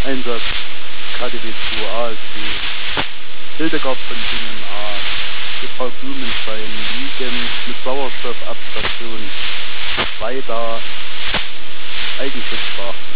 Einsatz KDW 2A ist die Hildegard von Bingen A. Die Frau Blumenstein liegen mit Sauerstoff ab Station 2 da Eigenschutzfach.